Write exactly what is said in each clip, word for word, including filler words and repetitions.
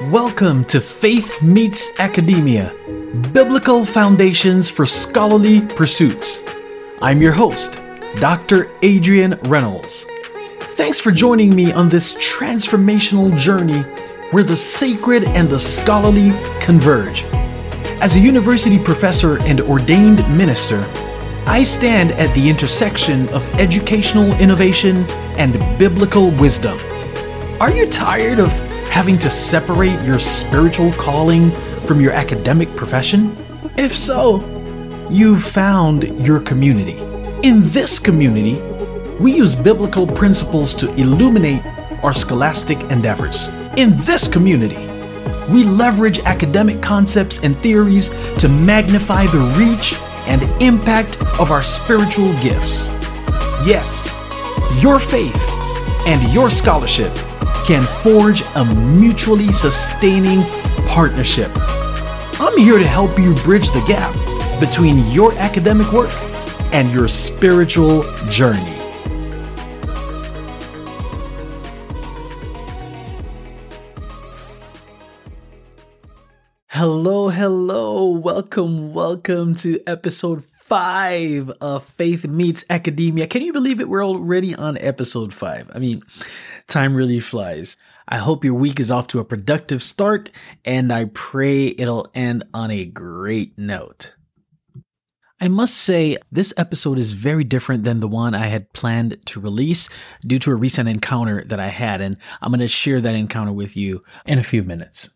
Welcome to Faith Meets Academia, Biblical Foundations for Scholarly Pursuits. I'm your host, Doctor Adrian Reynolds. Thanks for joining me on this transformational journey where the sacred and the scholarly converge. As a university professor and ordained minister, I stand at the intersection of educational innovation and biblical wisdom. Are you tired of having to separate your spiritual calling from your academic profession? If so, you've found your community. In this community, we use biblical principles to illuminate our scholastic endeavors. In this community, we leverage academic concepts and theories to magnify the reach and impact of our spiritual gifts. Yes, your faith and your scholarship can forge a mutually sustaining partnership. I'm here to help you bridge the gap between your academic work and your spiritual journey. Hello, hello. Welcome, welcome to episode five of Faith Meets Academia. Can you believe it? We're already on episode five. I mean, time really flies. I hope your week is off to a productive start, and I pray it'll end on a great note. I must say, this episode is very different than the one I had planned to release due to a recent encounter that I had, and I'm going to share that encounter with you in a few minutes.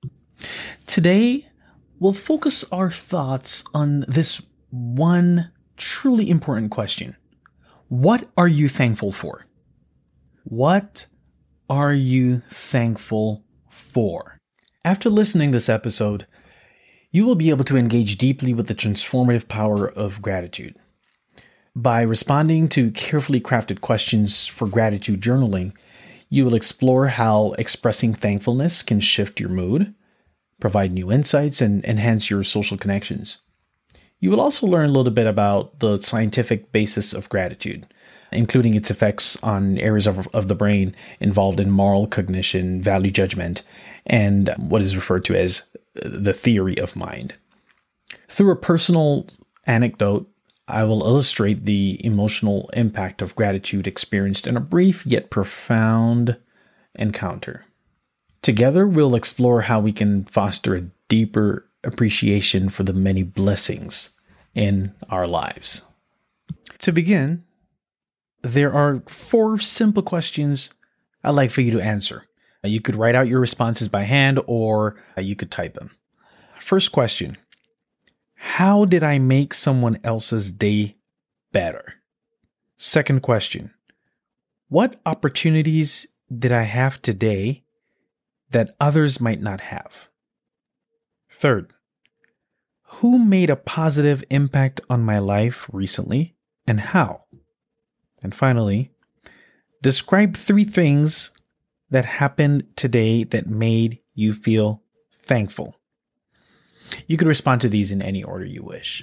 Today, we'll focus our thoughts on this one truly important question. What are you thankful for? What are you thankful for? After listening to this episode, you will be able to engage deeply with the transformative power of gratitude. By responding to carefully crafted questions for gratitude journaling, you will explore how expressing thankfulness can shift your mood, provide new insights, and enhance your social connections. You will also learn a little bit about the scientific basis of gratitude, including its effects on areas of, of the brain involved in moral cognition, value judgment, and what is referred to as the theory of mind. Through a personal anecdote, I will illustrate the emotional impact of gratitude experienced in a brief yet profound encounter. Together, we'll explore how we can foster a deeper appreciation for the many blessings in our lives. To begin, there are four simple questions I'd like for you to answer. You could write out your responses by hand, or you could type them. First question: how did I make someone else's day better? Second question: what opportunities did I have today that others might not have? Third, who made a positive impact on my life recently and how? And finally, describe three things that happened today that made you feel thankful. You could respond to these in any order you wish.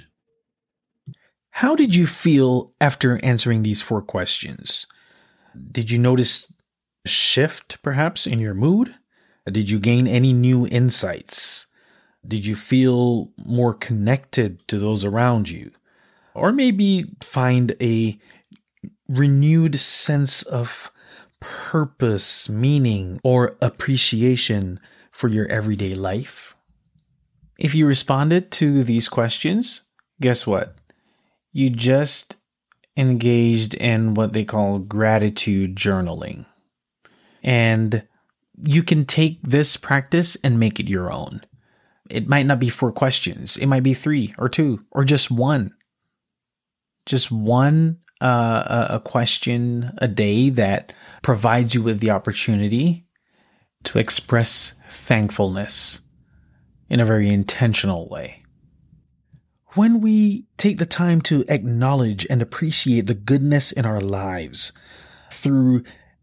How did you feel after answering these four questions? Did you notice a shift, perhaps, in your mood? Did you gain any new insights? Did you feel more connected to those around you? Or maybe find a renewed sense of purpose, meaning, or appreciation for your everyday life? If you responded to these questions, guess what? You just engaged in what they call gratitude journaling. And you can take this practice and make it your own. It might not be four questions. It might be three or two or just one. Just one uh, a question a day that provides you with the opportunity to express thankfulness in a very intentional way. When we take the time to acknowledge and appreciate the goodness in our lives through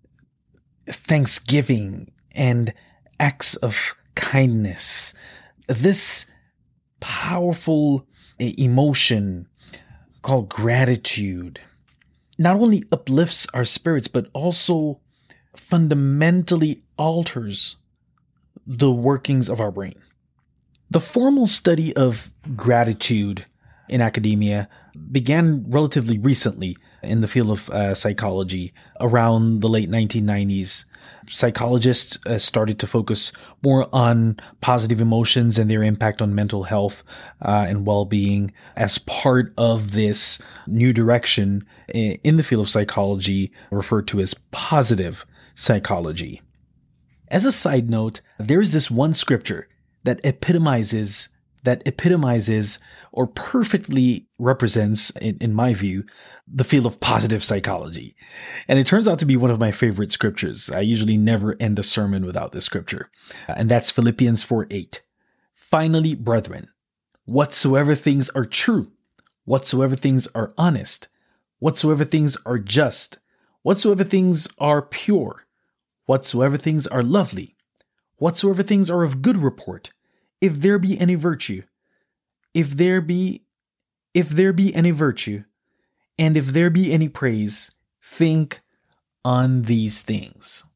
thanksgiving and acts of kindness, this powerful emotion called gratitude not only uplifts our spirits, but also fundamentally alters the workings of our brain. The formal study of gratitude in academia began relatively recently in the field of uh, psychology around the late nineteen nineties. Psychologists uh, started to focus more on positive emotions and their impact on mental health uh, and well-being as part of this new direction in the field of psychology referred to as positive psychology. As a side note, there is this one scripture that epitomizes that epitomizes or perfectly represents, in, in my view, the field of positive psychology. And it turns out to be one of my favorite scriptures. I usually never end a sermon without this scripture. And that's Philippians four eight. Finally, brethren, whatsoever things are true, whatsoever things are honest, whatsoever things are just, whatsoever things are pure, whatsoever things are lovely, whatsoever things are of good report, if there be any virtue, if there be, if there be any virtue, and if there be any praise, think on these things.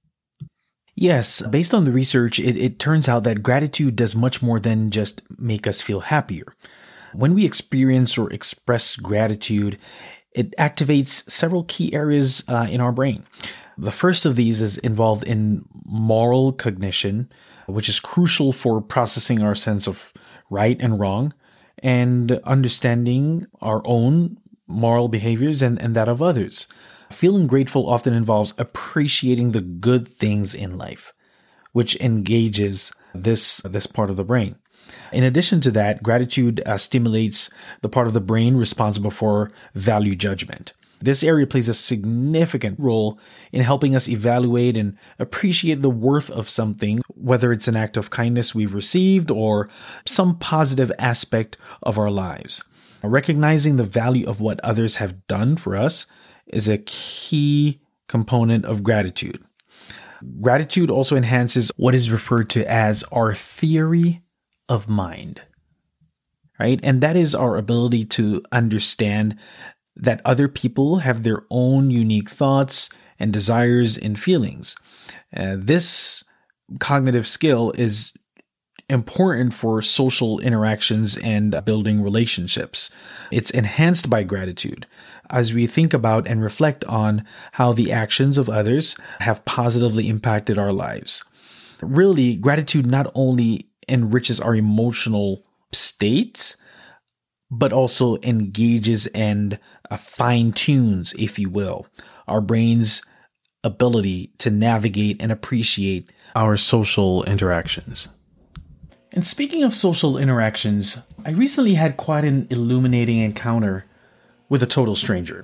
Yes, based on the research, it, it turns out that gratitude does much more than just make us feel happier. When we experience or express gratitude, it activates several key areas uh, in our brain. The first of these is involved in moral cognition, which is crucial for processing our sense of right and wrong and understanding our own moral behaviors and, and that of others. Feeling grateful often involves appreciating the good things in life, which engages this, this part of the brain. In addition to that, gratitude uh, stimulates the part of the brain responsible for value judgment. This area plays a significant role in helping us evaluate and appreciate the worth of something, whether it's an act of kindness we've received or some positive aspect of our lives. Recognizing the value of what others have done for us is a key component of gratitude. Gratitude also enhances what is referred to as our theory of mind, right? And that is our ability to understand that other people have their own unique thoughts and desires and feelings. Uh, this cognitive skill is important for social interactions and building relationships. It's enhanced by gratitude as we think about and reflect on how the actions of others have positively impacted our lives. Really, gratitude not only enriches our emotional states, but also engages and uh, fine-tunes, if you will, our brain's ability to navigate and appreciate our social interactions. And speaking of social interactions, I recently had quite an illuminating encounter with a total stranger.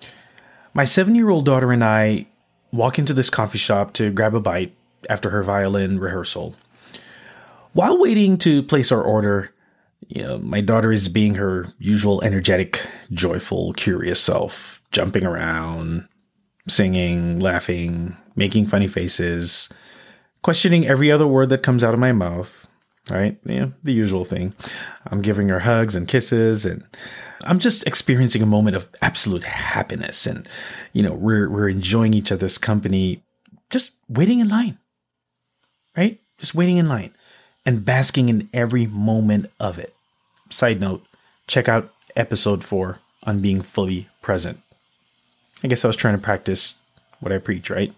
My seven-year-old daughter and I walk into this coffee shop to grab a bite after her violin rehearsal. While waiting to place our order, you know, my daughter is being her usual energetic, joyful, curious self, jumping around, singing, laughing, making funny faces, questioning every other word that comes out of my mouth, right? You know, the usual thing. I'm giving her hugs and kisses, and I'm just experiencing a moment of absolute happiness. And, you know, we're, we're enjoying each other's company, just waiting in line, right? Just waiting in line and basking in every moment of it. Side note, check out episode four on being fully present. I guess I was trying to practice what I preach, right?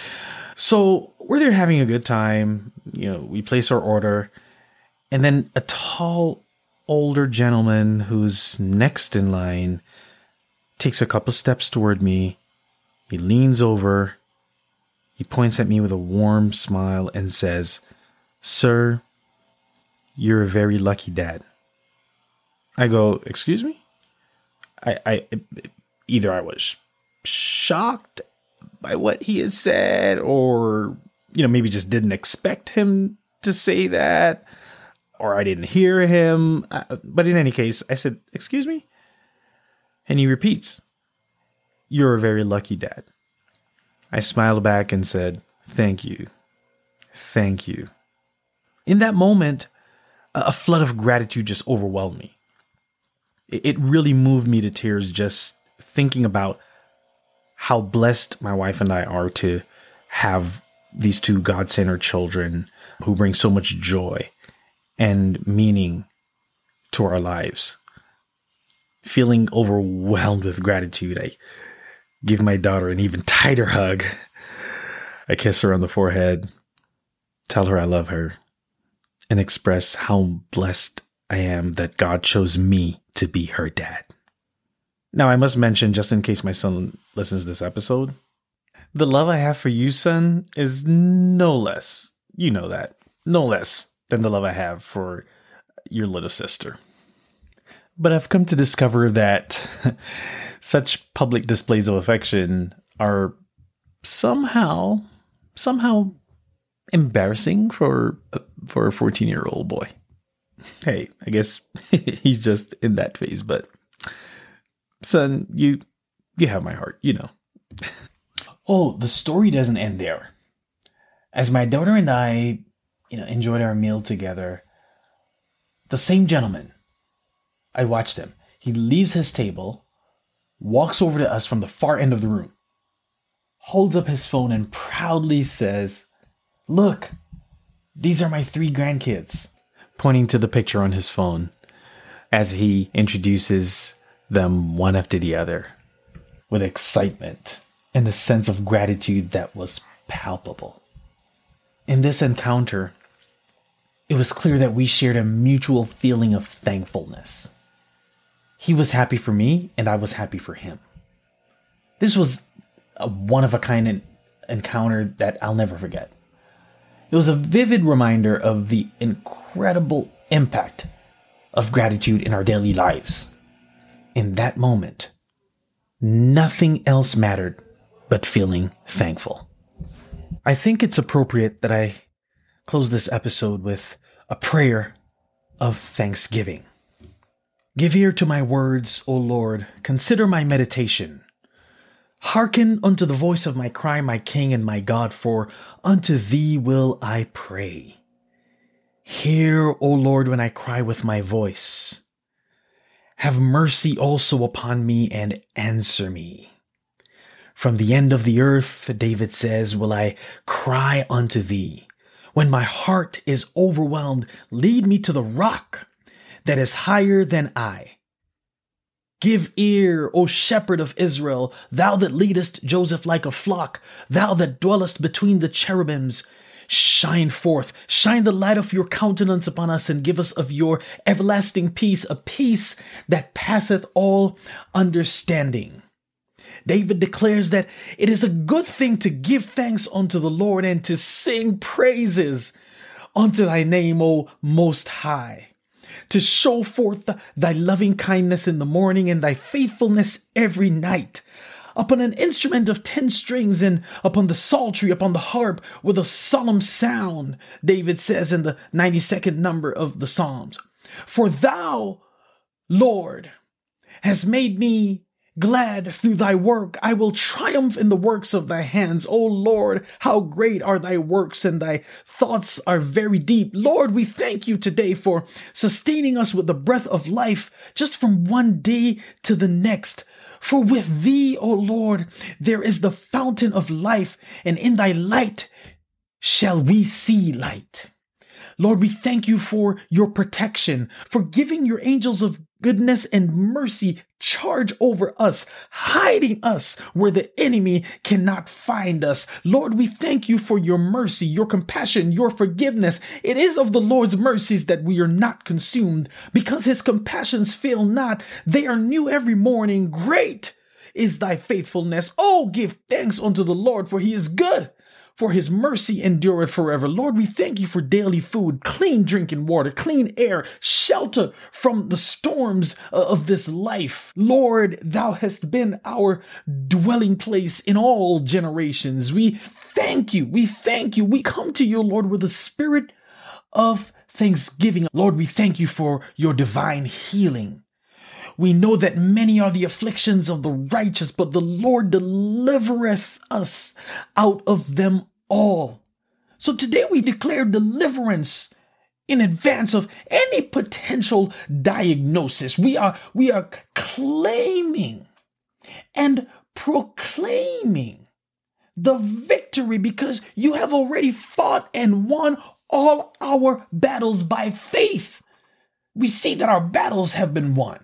So we're there having a good time. You know, we place our order, and then a tall, older gentleman who's next in line takes a couple steps toward me. He leans over. He points at me with a warm smile and says, "Sir, you're a very lucky dad." I go, "Excuse me?" I, I either I was shocked by what he had said, or, you know, maybe just didn't expect him to say that, or I didn't hear him. But in any case, I said, "Excuse me?" And he repeats, "You're a very lucky dad." I smiled back and said, "Thank you. Thank you." In that moment, a flood of gratitude just overwhelmed me. It really moved me to tears just thinking about how blessed my wife and I are to have these two God-centered children who brings so much joy and meaning to our lives. Feeling overwhelmed with gratitude, I give my daughter an even tighter hug. I kiss her on the forehead, tell her I love her, and express how blessed I am that God chose me to be her dad. Now, I must mention, just in case my son listens to this episode, the love I have for you, son, is no less, you know that, no less than the love I have for your little sister. But I've come to discover that such public displays of affection are somehow, somehow embarrassing for, for a fourteen-year-old boy. Hey, I guess he's just in that phase, but son, you, you have my heart, you know. Oh, the story doesn't end there. As my daughter and I, you know, enjoyed our meal together, the same gentleman, I watched him. He leaves his table, walks over to us from the far end of the room, holds up his phone and proudly says, "Look, these are my three grandkids," pointing to the picture on his phone as he introduces them one after the other with excitement and a sense of gratitude that was palpable. In this encounter, it was clear that we shared a mutual feeling of thankfulness. He was happy for me, and I was happy for him. This was a one-of-a-kind encounter that I'll never forget. It was a vivid reminder of the incredible impact of gratitude in our daily lives. In that moment, nothing else mattered but feeling thankful. I think it's appropriate that I close this episode with a prayer of thanksgiving. Give ear to my words, O Lord. Consider my meditation. Hearken unto the voice of my cry, my King and my God, for unto thee will I pray. Hear, O Lord, when I cry with my voice. Have mercy also upon me and answer me. From the end of the earth, David says, will I cry unto thee. When my heart is overwhelmed, lead me to the rock that is higher than I. Give ear, O shepherd of Israel, thou that leadest Joseph like a flock, thou that dwellest between the cherubims. Shine forth, shine the light of your countenance upon us, and give us of your everlasting peace, a peace that passeth all understanding. David declares that it is a good thing to give thanks unto the Lord and to sing praises unto thy name, O Most High, to show forth thy loving kindness in the morning and thy faithfulness every night. Upon an instrument of ten strings and upon the psaltery, upon the harp with a solemn sound, David says in the ninety-second number of the Psalms. For thou, Lord, hast made me glad through thy work. I will triumph in the works of thy hands. O Lord, how great are thy works, and thy thoughts are very deep. Lord, we thank you today for sustaining us with the breath of life just from one day to the next. For with thee, O Lord, there is the fountain of life, and in thy light shall we see light. Lord, we thank you for your protection, for giving your angels of goodness and mercy charge over us, hiding us where the enemy cannot find us. Lord, we thank you for your mercy, your compassion, your forgiveness. It is of the Lord's mercies that we are not consumed, because his compassions fail not. They are new every morning. Great is thy faithfulness. Oh, give thanks unto the Lord, for he is good, for his mercy endureth forever. Lord, we thank you for daily food, clean drinking water, clean air, shelter from the storms of this life. Lord, thou hast been our dwelling place in all generations. We thank you. We thank you. We come to you, Lord, with a spirit of thanksgiving. Lord, we thank you for your divine healing. We know that many are the afflictions of the righteous, but the Lord delivereth us out of them all. So today we declare deliverance in advance of any potential diagnosis. We are, we are claiming and proclaiming the victory, because you have already fought and won all our battles by faith. We see that our battles have been won.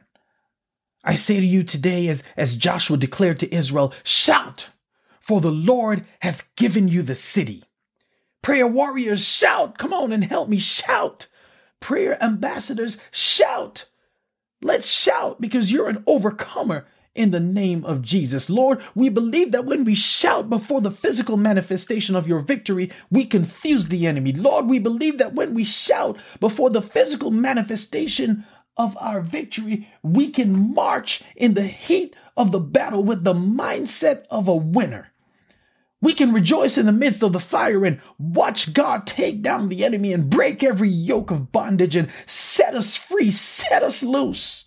I say to you today, as, as Joshua declared to Israel, shout, for the Lord hath given you the city. Prayer warriors, shout. Come on and help me shout. Prayer ambassadors, shout. Let's shout, because you're an overcomer in the name of Jesus. Lord, we believe that when we shout before the physical manifestation of your victory, we confuse the enemy. Lord, we believe that when we shout before the physical manifestation of our victory, we can march in the heat of the battle with the mindset of a winner. We can rejoice in the midst of the fire and watch God take down the enemy and break every yoke of bondage and set us free, set us loose.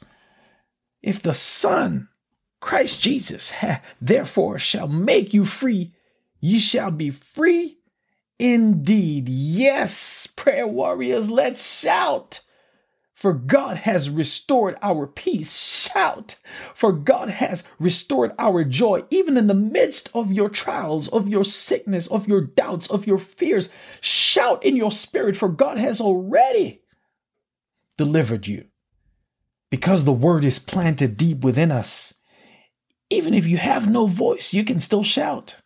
If the Son, Christ Jesus, ha, therefore shall make you free, ye shall be free indeed. Yes, prayer warriors, let's shout. For God has restored our peace. Shout. For God has restored our joy. Even in the midst of your trials, of your sickness, of your doubts, of your fears, shout in your spirit, for God has already delivered you. Because the word is planted deep within us. Even if you have no voice, you can still shout.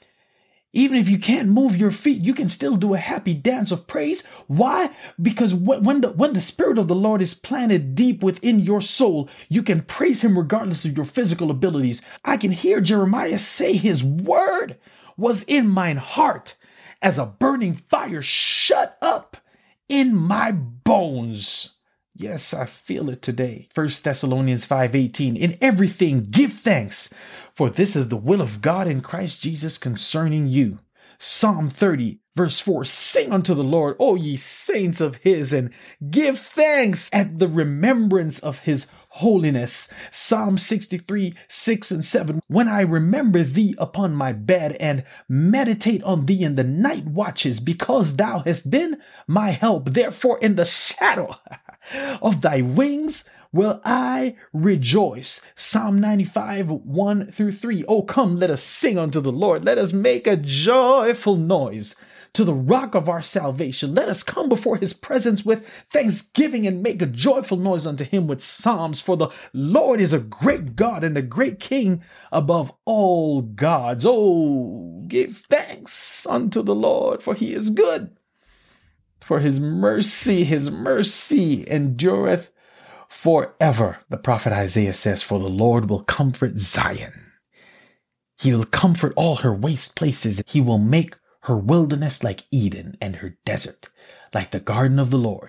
Even if you can't move your feet, you can still do a happy dance of praise. Why? Because when the, when the Spirit of the Lord is planted deep within your soul, you can praise him regardless of your physical abilities. I can hear Jeremiah say his word was in mine heart as a burning fire shut up in my bones. Yes, I feel it today. First Thessalonians five eighteen. In everything, give thanks, for this is the will of God in Christ Jesus concerning you. Psalm thirty, verse four. Sing unto the Lord, O ye saints of his, and give thanks at the remembrance of his holiness. Psalm sixty-three, six and seven. When I remember thee upon my bed and meditate on thee in the night watches, because thou hast been my help. Therefore, in the shadow of thy wings will I rejoice. Psalm ninety-five, one through three. Oh, come, let us sing unto the Lord. Let us make a joyful noise to the rock of our salvation. Let us come before his presence with thanksgiving and make a joyful noise unto him with psalms. For the Lord is a great God and a great King above all gods. Oh, give thanks unto the Lord, for he is good. For his mercy, his mercy endureth forever. The prophet Isaiah says, for the Lord will comfort Zion. He will comfort all her waste places. He will make her wilderness like Eden and her desert like the garden of the Lord.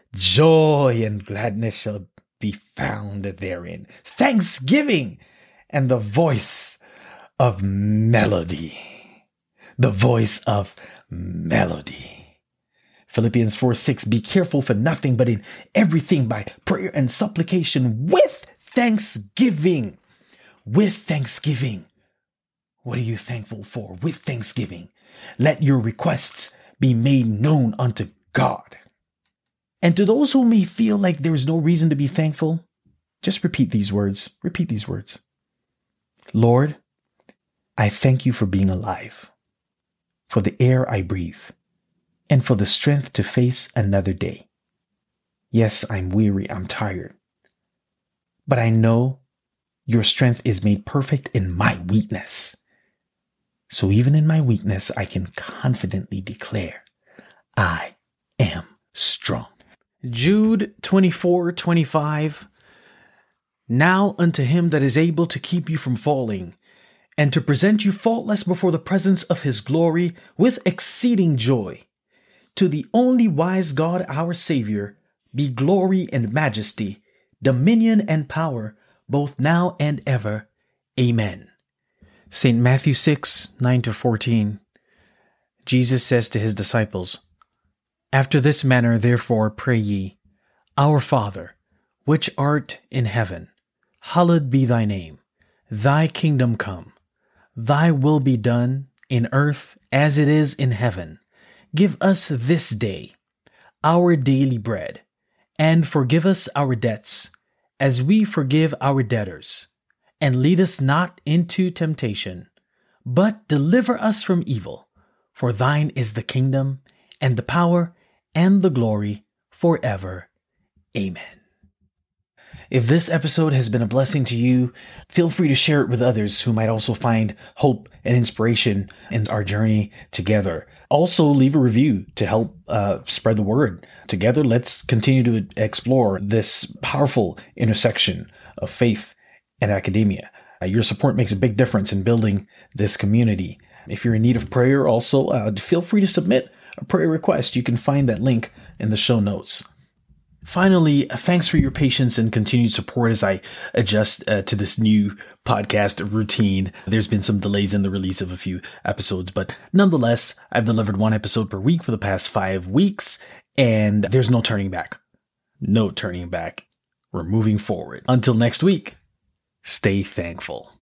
Joy and gladness shall be found therein. Thanksgiving and the voice of melody. The voice of melody. Philippians four six, be careful for nothing, but in everything by prayer and supplication with thanksgiving. With thanksgiving. What are you thankful for? With thanksgiving. Let your requests be made known unto God. And to those who may feel like there is no reason to be thankful, just repeat these words. Repeat these words. Lord, I thank you for being alive, for the air I breathe, and for the strength to face another day. Yes, I'm weary, I'm tired. But I know your strength is made perfect in my weakness. So even in my weakness, I can confidently declare, I am strong. Jude twenty-four twenty-five. Now unto him that is able to keep you from falling, and to present you faultless before the presence of his glory with exceeding joy. To the only wise God, our Savior, be glory and majesty, dominion and power, both now and ever. Amen. Saint Matthew six, nine to fourteen. Jesus says to his disciples, after this manner therefore pray ye, Our Father, which art in heaven, hallowed be thy name. Thy kingdom come. Thy will be done in earth as it is in heaven. Give us this day our daily bread, and forgive us our debts, as we forgive our debtors. And lead us not into temptation, but deliver us from evil. For thine is the kingdom, and the power, and the glory forever. Amen. If this episode has been a blessing to you, feel free to share it with others who might also find hope and inspiration in our journey together. Also, leave a review to help uh, spread the word. Together, let's continue to explore this powerful intersection of faith and academia. Uh, your support makes a big difference in building this community. If you're in need of prayer, also uh, feel free to submit a prayer request. You can find that link in the show notes. Finally, thanks for your patience and continued support as I adjust uh, to this new podcast routine. There's been some delays in the release of a few episodes, but nonetheless, I've delivered one episode per week for the past five weeks, and there's no turning back. No turning back. We're moving forward. Until next week, stay thankful.